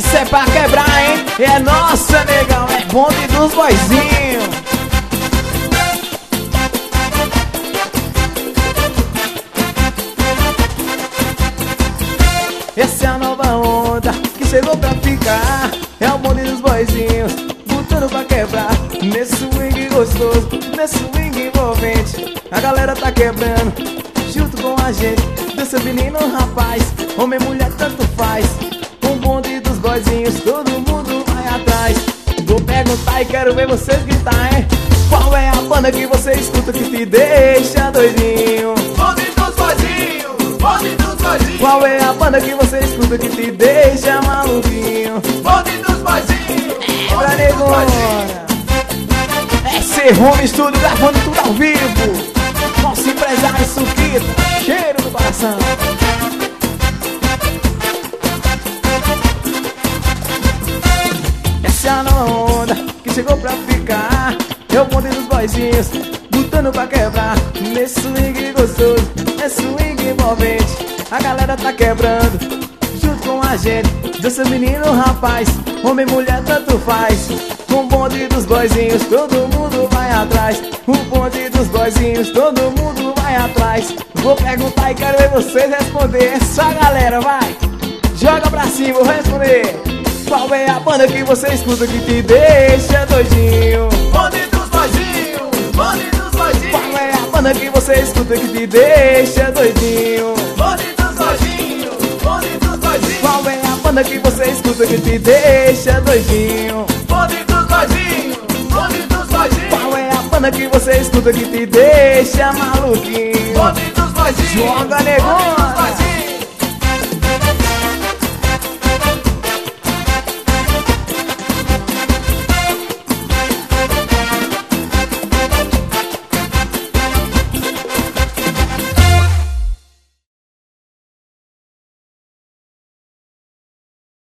Isso é pra quebrar, hein? É nossa, negão, é bonde dos boizinhos. Essa é a nova onda que chegou pra ficar. É o bonde dos boizinhos, botando pra quebrar. Nesse swing gostoso, nesse swing envolvente, a galera tá quebrando junto com a gente. Dança menino, rapaz, homem, mulher, tanto faz. Com o bonde dos boizinhos, todo mundo vai atrás. Vou perguntar e quero ver vocês gritar, hein? Qual é a banda que você escuta que te deixa doidinho? Bonde dos boizinhos, bonde dos boizinhos. Qual é a banda que você escuta que te deixa maluquinho? Bonde dos boizinhos, Pra negona. É ser home estúdio, gravando tudo ao vivo. Nosso empresário Suquita, cheiro do coração. Essa é a nova onda que chegou pra ficar. É o bonde dos boizinhos, botando pra quebrar. Nesse swing gostoso, nesse swing envolvente, a galera tá quebrando junto com a gente. Dança menino, rapaz, homem, mulher, tanto faz. Com o bonde dos boizinhos, todo mundo vai atrás. O bonde dos boizinhos, todo mundo vai atrás. Vou perguntar e quero ver vocês responder. Essa galera, vai, joga pra cima, vou responder. Qual é a banda que você escuta que te deixa doidinho? bonde dos boizinhos, bonde dos boizinhos. Qual é a banda que você escuta que te deixa doidinho? Bonde dos boizinhos, bonde dos boizinhos. Qual é a banda que você escuta que te deixa doidinho? Bonde dos boizinhos, bonde dos boizinhos. Qual é a banda que você escuta que te deixa maluquinho? Bonde dos boizinhos, Joga, bonde dos negona. boizinhos.